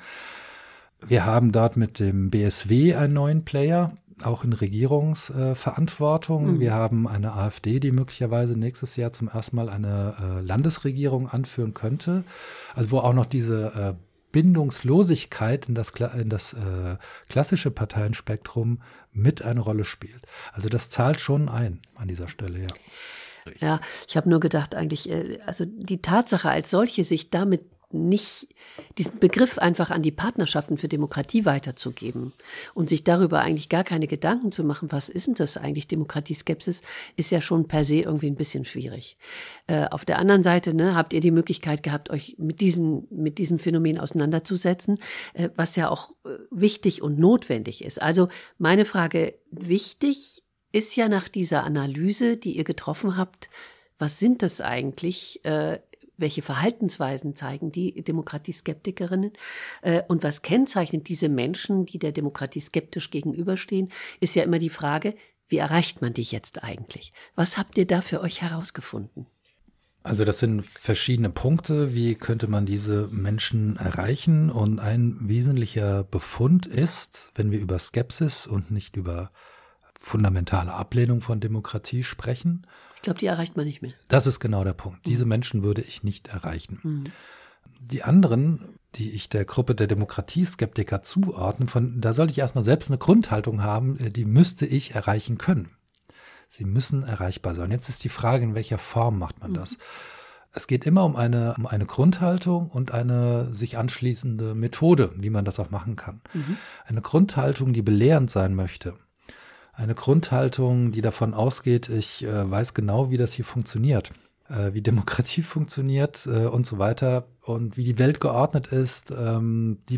Wir haben dort mit dem B S W einen neuen Player, auch in Regierungsverantwortung. Äh, mhm. Wir haben eine AfD, die möglicherweise nächstes Jahr zum ersten Mal eine äh, Landesregierung anführen könnte. Also wo auch noch diese äh, Bindungslosigkeit in das, in das äh, klassische Parteienspektrum mit eine Rolle spielt. Also das zahlt schon ein an dieser Stelle, ja. Ja, ich habe nur gedacht eigentlich, also die Tatsache als solche, sich damit nicht diesen Begriff einfach an die Partnerschaften für Demokratie weiterzugeben und sich darüber eigentlich gar keine Gedanken zu machen, was ist denn das eigentlich, Demokratieskepsis, ist ja schon per se irgendwie ein bisschen schwierig. Äh, auf der anderen Seite ne, habt ihr die Möglichkeit gehabt, euch mit, diesen, mit diesem Phänomen auseinanderzusetzen, äh, was ja auch äh, wichtig und notwendig ist. Also meine Frage, wichtig ist ja nach dieser Analyse, die ihr getroffen habt, was sind das eigentlich, äh, welche Verhaltensweisen zeigen die Demokratieskeptikerinnen äh, und was kennzeichnet diese Menschen, die der Demokratie skeptisch gegenüberstehen, ist ja immer die Frage, wie erreicht man die jetzt eigentlich? Was habt ihr da für euch herausgefunden? Also das sind verschiedene Punkte, wie könnte man diese Menschen erreichen, und ein wesentlicher Befund ist, wenn wir über Skepsis und nicht über fundamentale Ablehnung von Demokratie sprechen. Ich glaube, die erreicht man nicht mehr. Das ist genau der Punkt. Diese Menschen würde ich nicht erreichen. Mhm. Die anderen, die ich der Gruppe der Demokratieskeptiker zuordne, von, da sollte ich erstmal selbst eine Grundhaltung haben, die müsste ich erreichen können. Sie müssen erreichbar sein. Jetzt ist die Frage, in welcher Form macht man das? Mhm. Es geht immer um eine, um eine Grundhaltung und eine sich anschließende Methode, wie man das auch machen kann. Mhm. Eine Grundhaltung, die belehrend sein möchte. Eine Grundhaltung, die davon ausgeht, ich äh, weiß genau, wie das hier funktioniert, äh, wie Demokratie funktioniert äh, und so weiter und wie die Welt geordnet ist, ähm, die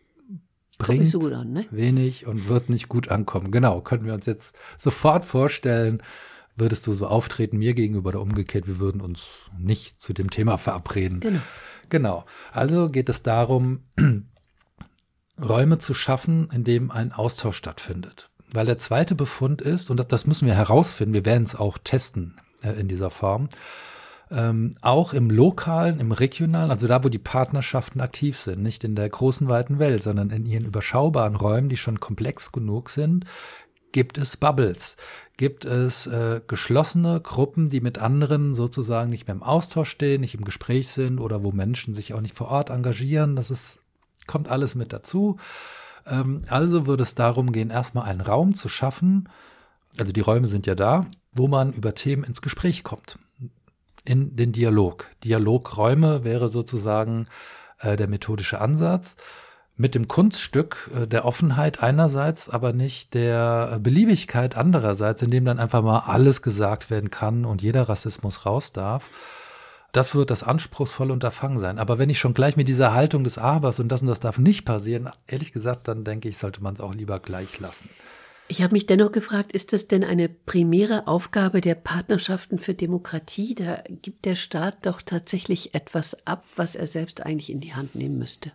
bringt so gut an, ne? wenig und wird nicht gut ankommen. Genau, können wir uns jetzt sofort vorstellen, würdest du so auftreten mir gegenüber oder umgekehrt, wir würden uns nicht zu dem Thema verabreden. Genau. Genau, also geht es darum, Räume zu schaffen, in denen ein Austausch stattfindet. Weil der zweite Befund ist, und das, das müssen wir herausfinden, wir werden es auch testen äh, in dieser Form, ähm, auch im Lokalen, im Regionalen, also da, wo die Partnerschaften aktiv sind, nicht in der großen, weiten Welt, sondern in ihren überschaubaren Räumen, die schon komplex genug sind, gibt es Bubbles, gibt es äh, geschlossene Gruppen, die mit anderen sozusagen nicht mehr im Austausch stehen, nicht im Gespräch sind oder wo Menschen sich auch nicht vor Ort engagieren. Das ist, kommt alles mit dazu. Also würde es darum gehen, erstmal einen Raum zu schaffen, also die Räume sind ja da, wo man über Themen ins Gespräch kommt, in den Dialog. Dialogräume wäre sozusagen äh, der methodische Ansatz, mit dem Kunststück äh, der Offenheit einerseits, aber nicht der Beliebigkeit andererseits, in dem dann einfach mal alles gesagt werden kann und jeder Rassismus raus darf. Das wird das anspruchsvolle Unterfangen sein. Aber wenn ich schon gleich mit dieser Haltung des Abers und das und das darf nicht passieren, ehrlich gesagt, dann denke ich, sollte man es auch lieber gleich lassen. Ich habe mich dennoch gefragt, ist das denn eine primäre Aufgabe der Partnerschaften für Demokratie? Da gibt der Staat doch tatsächlich etwas ab, was er selbst eigentlich in die Hand nehmen müsste.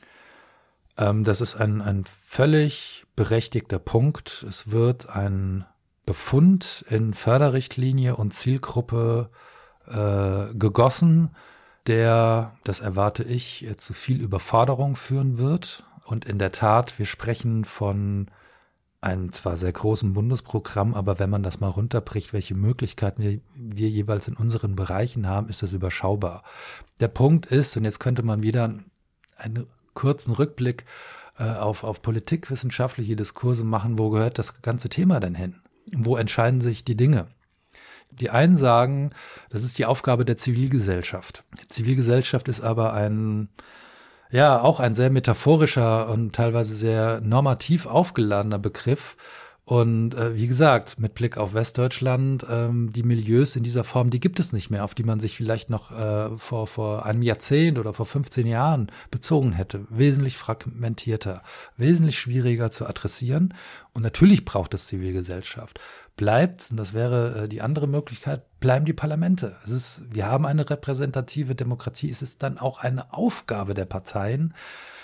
Ähm, das ist ein, ein völlig berechtigter Punkt. Es wird ein Befund in Förderrichtlinie und Zielgruppe Äh, gegossen, der, das erwarte ich, zu viel Überforderung führen wird. Und in der Tat, wir sprechen von einem zwar sehr großen Bundesprogramm, aber wenn man das mal runterbricht, welche Möglichkeiten wir, wir jeweils in unseren Bereichen haben, ist das überschaubar. Der Punkt ist, und jetzt könnte man wieder einen kurzen Rückblick äh, auf, auf politikwissenschaftliche Diskurse machen, wo gehört das ganze Thema denn hin? Wo entscheiden sich die Dinge? Die einen sagen, das ist die Aufgabe der Zivilgesellschaft. Die Zivilgesellschaft ist aber ein, ja, auch ein sehr metaphorischer und teilweise sehr normativ aufgeladener Begriff. Und äh, wie gesagt, mit Blick auf Westdeutschland, ähm, die Milieus in dieser Form, die gibt es nicht mehr, auf die man sich vielleicht noch äh, vor, vor einem Jahrzehnt oder vor fünfzehn Jahren bezogen hätte. Wesentlich fragmentierter, wesentlich schwieriger zu adressieren. Und natürlich braucht es Zivilgesellschaft. Bleibt, und das wäre äh, die andere Möglichkeit, bleiben die Parlamente. Es ist, wir haben eine repräsentative Demokratie. Es ist dann auch eine Aufgabe der Parteien,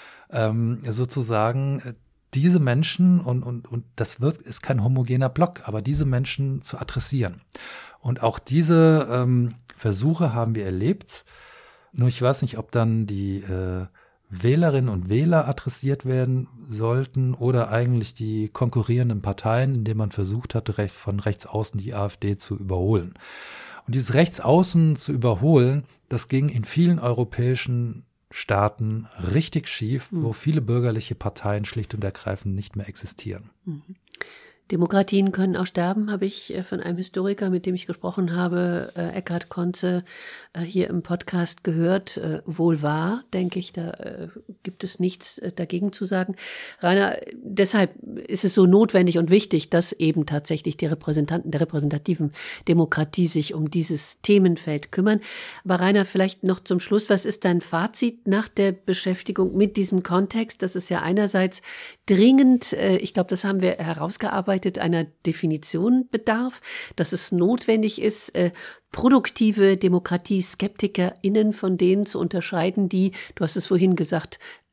ähm, sozusagen äh, diese Menschen, und, und, und das wird, ist kein homogener Block, aber diese Menschen zu adressieren. Und auch diese ähm, Versuche haben wir erlebt. Nur ich weiß nicht, ob dann die äh, Wählerinnen und Wähler adressiert werden sollten oder eigentlich die konkurrierenden Parteien, indem man versucht hatte, recht, von rechts außen die AfD zu überholen. Und dieses Rechtsaußen zu überholen, das ging in vielen europäischen Staaten richtig schief, mhm. wo viele bürgerliche Parteien schlicht und ergreifend nicht mehr existieren. Mhm. Demokratien können auch sterben, habe ich von einem Historiker, mit dem ich gesprochen habe, Eckhard Konze, hier im Podcast gehört. Wohl wahr, denke ich, da gibt es nichts dagegen zu sagen. Rainer, deshalb ist es so notwendig und wichtig, dass eben tatsächlich die Repräsentanten der repräsentativen Demokratie sich um dieses Themenfeld kümmern. Aber Rainer, vielleicht noch zum Schluss, was ist dein Fazit nach der Beschäftigung mit diesem Kontext? Das ist ja einerseits dringend, ich glaube, das haben wir herausgearbeitet, einer Definition bedarf, dass es notwendig ist, äh, produktive Demokratie-SkeptikerInnen von denen zu unterscheiden, die, du hast es vorhin gesagt,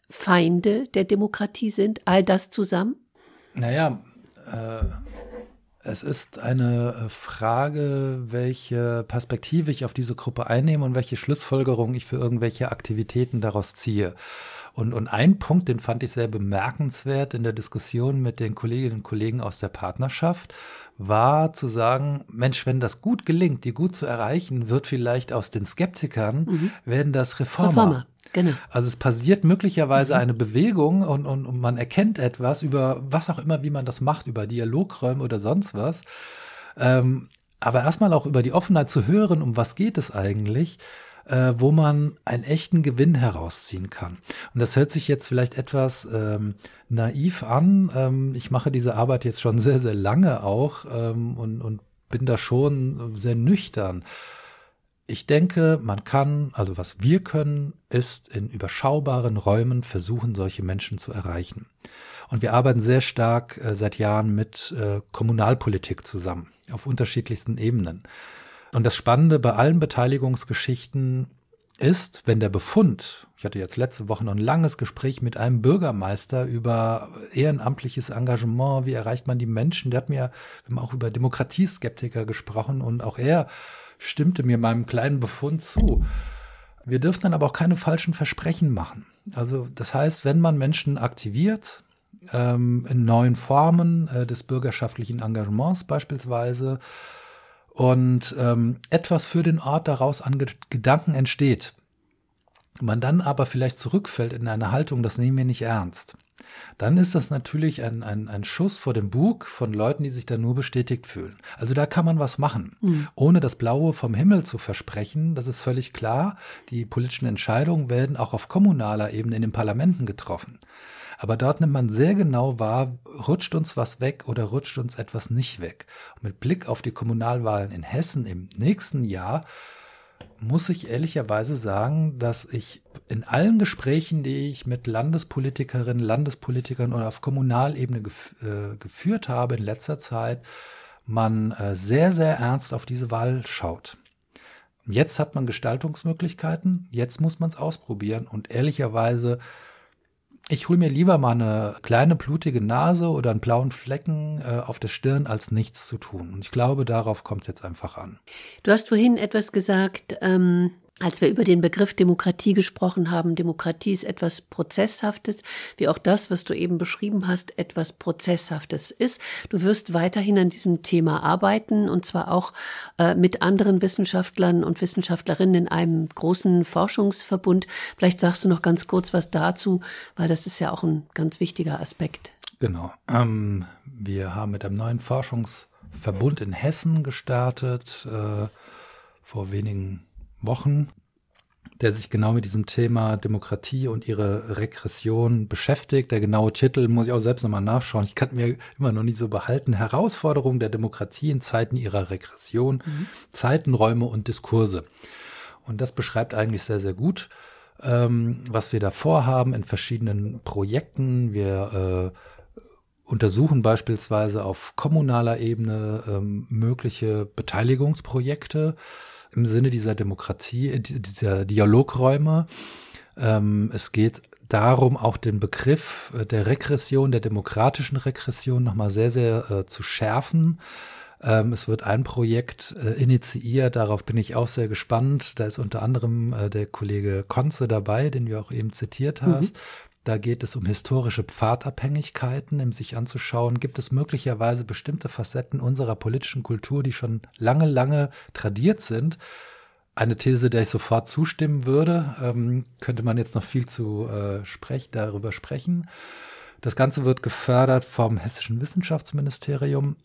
Feinde der Demokratie sind. All das zusammen? Naja, äh, es ist eine Frage, welche Perspektive ich auf diese Gruppe einnehme und welche Schlussfolgerung ich für irgendwelche Aktivitäten daraus ziehe. Und, und ein Punkt, den fand ich sehr bemerkenswert in der Diskussion mit den Kolleginnen und Kollegen aus der Partnerschaft, war zu sagen, Mensch, wenn das gut gelingt, die gut zu erreichen, wird vielleicht aus den Skeptikern, mhm. werden das Reformer. Reformer. Genau. Also es passiert möglicherweise mhm. eine Bewegung und, und, und man erkennt etwas über was auch immer, wie man das macht, über Dialogräume oder sonst was. Ähm, aber erstmal auch über die Offenheit zu hören, um was geht es eigentlich, äh, wo man einen echten Gewinn herausziehen kann. Und das hört sich jetzt vielleicht etwas ähm, naiv an. Ähm, ich mache diese Arbeit jetzt schon sehr, sehr lange auch ähm, und, und bin da schon sehr nüchtern. Ich denke, man kann, also was wir können, ist in überschaubaren Räumen versuchen, solche Menschen zu erreichen. Und wir arbeiten sehr stark äh, seit Jahren mit äh, Kommunalpolitik zusammen, auf unterschiedlichsten Ebenen. Und das Spannende bei allen Beteiligungsgeschichten ist, wenn der Befund, ich hatte jetzt letzte Woche noch ein langes Gespräch mit einem Bürgermeister über ehrenamtliches Engagement, wie erreicht man die Menschen, der hat mir, wir haben auch über Demokratieskeptiker gesprochen und auch er stimmte mir meinem kleinen Befund zu. Wir dürfen dann aber auch keine falschen Versprechen machen. Also das heißt, wenn man Menschen aktiviert, ähm, in neuen Formen äh, des bürgerschaftlichen Engagements beispielsweise, und ähm, etwas für den Ort daraus an Ge- Gedanken entsteht, man dann aber vielleicht zurückfällt in eine Haltung, das nehmen wir nicht ernst, dann ist das natürlich ein, ein, ein Schuss vor dem Bug von Leuten, die sich da nur bestätigt fühlen. Also da kann man was machen, mhm. ohne das Blaue vom Himmel zu versprechen. Das ist völlig klar. Die politischen Entscheidungen werden auch auf kommunaler Ebene in den Parlamenten getroffen. Aber dort nimmt man sehr genau wahr, rutscht uns was weg oder rutscht uns etwas nicht weg. Und mit Blick auf die Kommunalwahlen in Hessen im nächsten Jahr muss ich ehrlicherweise sagen, dass ich in allen Gesprächen, die ich mit Landespolitikerinnen, Landespolitikern oder auf Kommunalebene gef- äh, geführt habe in letzter Zeit, man äh, sehr, sehr ernst auf diese Wahl schaut. Jetzt hat man Gestaltungsmöglichkeiten, jetzt muss man es ausprobieren und ehrlicherweise, ich hole mir lieber mal eine kleine blutige Nase oder einen blauen Flecken äh, auf der Stirn, als nichts zu tun. Und ich glaube, darauf kommt es jetzt einfach an. Du hast vorhin etwas gesagt, ähm, als wir über den Begriff Demokratie gesprochen haben. Demokratie ist etwas Prozesshaftes, wie auch das, was du eben beschrieben hast, etwas Prozesshaftes ist. Du wirst weiterhin an diesem Thema arbeiten und zwar auch äh, mit anderen Wissenschaftlern und Wissenschaftlerinnen in einem großen Forschungsverbund. Vielleicht sagst du noch ganz kurz was dazu, weil das ist ja auch ein ganz wichtiger Aspekt. Genau. Ähm, wir haben mit einem neuen Forschungsverbund in Hessen gestartet, äh, vor wenigen Wochen, der sich genau mit diesem Thema Demokratie und ihre Regression beschäftigt. Der genaue Titel muss ich auch selbst nochmal nachschauen. Ich kann mir immer noch nicht so behalten. Herausforderungen der Demokratie in Zeiten ihrer Regression, mhm. Zeiten, Räume und Diskurse. Und das beschreibt eigentlich sehr, sehr gut, ähm, was wir da vorhaben in verschiedenen Projekten. Wir äh, untersuchen beispielsweise auf kommunaler Ebene ähm, mögliche Beteiligungsprojekte im Sinne dieser Demokratie, dieser Dialogräume. Ähm, es geht darum, auch den Begriff der Regression, der demokratischen Regression nochmal sehr, sehr äh, zu schärfen. Ähm, es wird ein Projekt äh, initiiert, darauf bin ich auch sehr gespannt. Da ist unter anderem äh, der Kollege Konze dabei, den du auch eben zitiert hast. Mhm. Da geht es um historische Pfadabhängigkeiten, um sich anzuschauen, gibt es möglicherweise bestimmte Facetten unserer politischen Kultur, die schon lange, lange tradiert sind. Eine These, der ich sofort zustimmen würde, ähm, könnte man jetzt noch viel zu äh, sprech, darüber sprechen. Das Ganze wird gefördert vom Hessischen Wissenschaftsministerium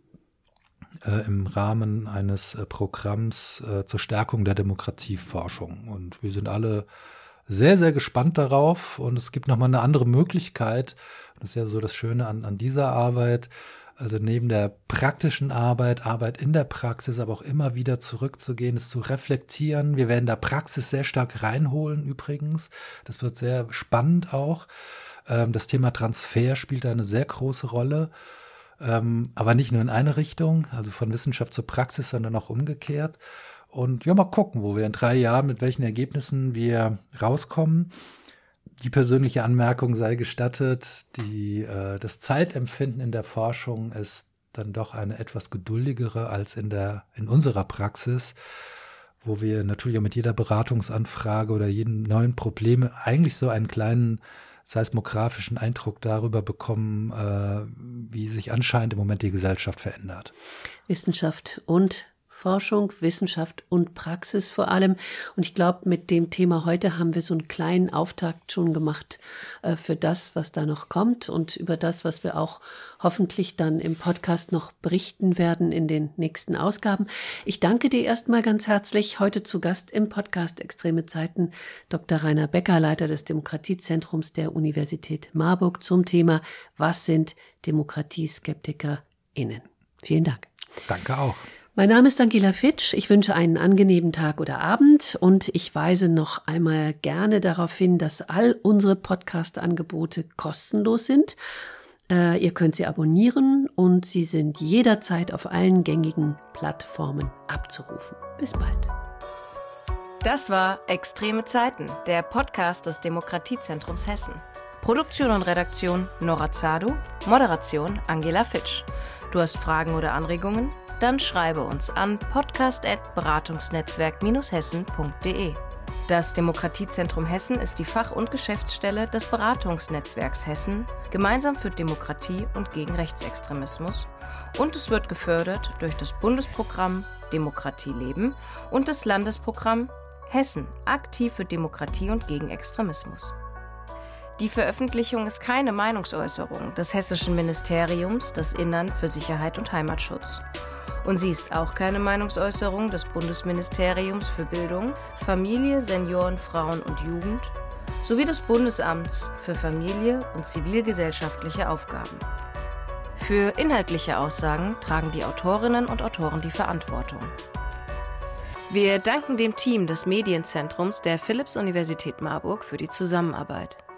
äh, im Rahmen eines äh, Programms äh, zur Stärkung der Demokratieforschung. Und wir sind alle sehr, sehr gespannt darauf, und es gibt nochmal eine andere Möglichkeit. Das ist ja so das Schöne an, an dieser Arbeit. Also neben der praktischen Arbeit, Arbeit in der Praxis, aber auch immer wieder zurückzugehen, es zu reflektieren. Wir werden da Praxis sehr stark reinholen übrigens. Das wird sehr spannend auch. Das Thema Transfer spielt da eine sehr große Rolle, aber nicht nur in eine Richtung, also von Wissenschaft zur Praxis, sondern auch umgekehrt. Und ja, mal gucken, wo wir in drei Jahren, mit welchen Ergebnissen wir rauskommen. Die persönliche Anmerkung sei gestattet, die, äh, das Zeitempfinden in der Forschung ist dann doch eine etwas geduldigere als in der, in unserer Praxis, wo wir natürlich auch mit jeder Beratungsanfrage oder jedem neuen Problem eigentlich so einen kleinen seismografischen Eindruck darüber bekommen, äh, wie sich anscheinend im Moment die Gesellschaft verändert. Wissenschaft und Forschung, Wissenschaft und Praxis vor allem. Und ich glaube, mit dem Thema heute haben wir so einen kleinen Auftakt schon gemacht äh, für das, was da noch kommt und über das, was wir auch hoffentlich dann im Podcast noch berichten werden in den nächsten Ausgaben. Ich danke dir erstmal ganz herzlich. Heute zu Gast im Podcast Extreme Zeiten Doktor Rainer Becker, Leiter des Demokratiezentrums der Universität Marburg zum Thema: Was sind DemokratieskeptikerInnen? Vielen Dank. Danke auch. Mein Name ist Angela Fitsch. Ich wünsche einen angenehmen Tag oder Abend, und ich weise noch einmal gerne darauf hin, dass all unsere Podcast-Angebote kostenlos sind. Äh, ihr könnt sie abonnieren und sie sind jederzeit auf allen gängigen Plattformen abzurufen. Bis bald. Das war Extreme Zeiten, der Podcast des Demokratiezentrums Hessen. Produktion und Redaktion Nora Zadu, Moderation Angela Fitsch. Du hast Fragen oder Anregungen? Dann schreibe uns an podcast at beratungsnetzwerk hessen punkt de. Das Demokratiezentrum Hessen ist die Fach- und Geschäftsstelle des Beratungsnetzwerks Hessen, gemeinsam für Demokratie und gegen Rechtsextremismus, und es wird gefördert durch das Bundesprogramm Demokratie leben und das Landesprogramm Hessen aktiv für Demokratie und gegen Extremismus. Die Veröffentlichung ist keine Meinungsäußerung des Hessischen Ministeriums des Innern für Sicherheit und Heimatschutz. Und sie ist auch keine Meinungsäußerung des Bundesministeriums für Bildung, Familie, Senioren, Frauen und Jugend sowie des Bundesamts für Familie und zivilgesellschaftliche Aufgaben. Für inhaltliche Aussagen tragen die Autorinnen und Autoren die Verantwortung. Wir danken dem Team des Medienzentrums der Philipps-Universität Marburg für die Zusammenarbeit.